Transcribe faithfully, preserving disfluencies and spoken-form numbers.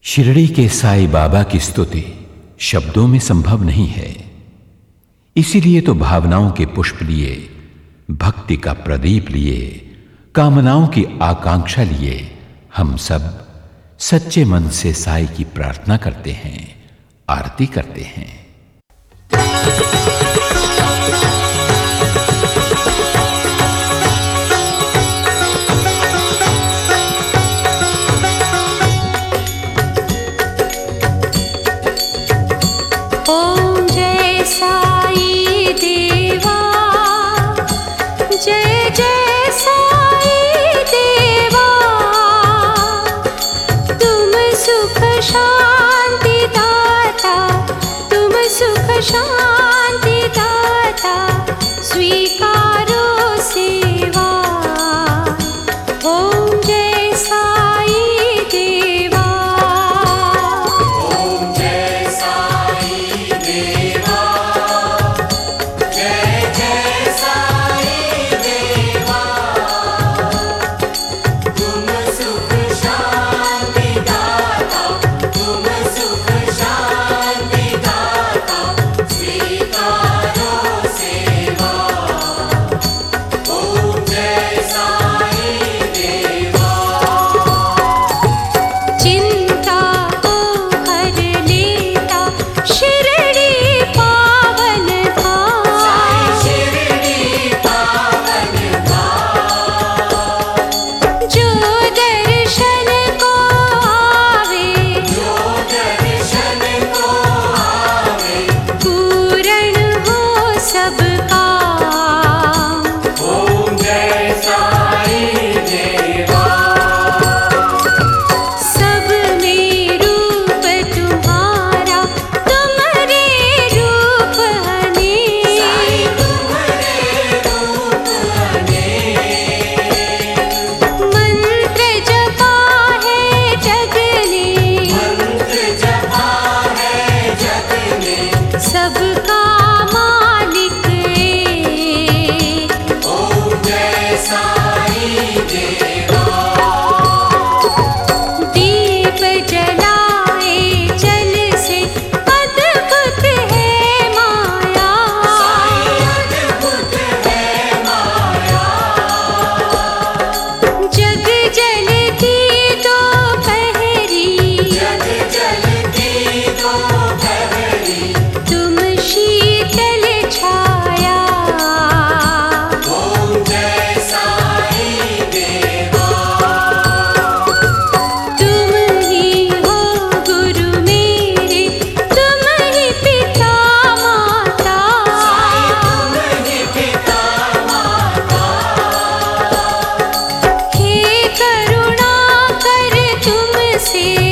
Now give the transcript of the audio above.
शिरडी के साईं बाबा की स्तुति शब्दों में संभव नहीं है। इसीलिए तो भावनाओं के पुष्प लिए, भक्ति का प्रदीप लिए, कामनाओं की आकांक्षा लिए हम सब सच्चे मन से साईं की प्रार्थना करते हैं, आरती करते हैं। ओम जय साईं देवा, जय जय साईं देवा, तुम सुख शांति दाता, तुम सुख शांति दाता, स्वीकारो सेवा। ओम जय साईं देवा, ओम जय साईं देवा, जय जय साईं देवा, तुम सुख शांति दाता, तुम सुख शांति दाता, स्वीकारो सेवा। ओम जय साईं देवा। चिंता को हर लेता शिरडी पावन धाम, शिरडी पावन धाम, जो दर्शन को आवे, जो दर्शन को आवे, पूर्ण हो सब काम। ओम जय साईं देवा। सब में रूप तुम्हारा, तुम्हारे रूप अनेक, साईं तुम्हारे रूप अनेक, मंत्र जपा है जग ने, मंत्र जपा है जग में, सबका मालिक एक। ओम जय साईं देवा। दीप जलाए जल से अद्भुत है माया, साईं अद्भुत है माया, जग जलती दोपहरी, जग जलती दोपहरी, तुम शीतल छाया। ओम जय साईं देवा। तुम ही हो गुरु मेरे, तुम ही पिता माता, साईं तुम ही पिता माता, हे करुणा कर तुमसे,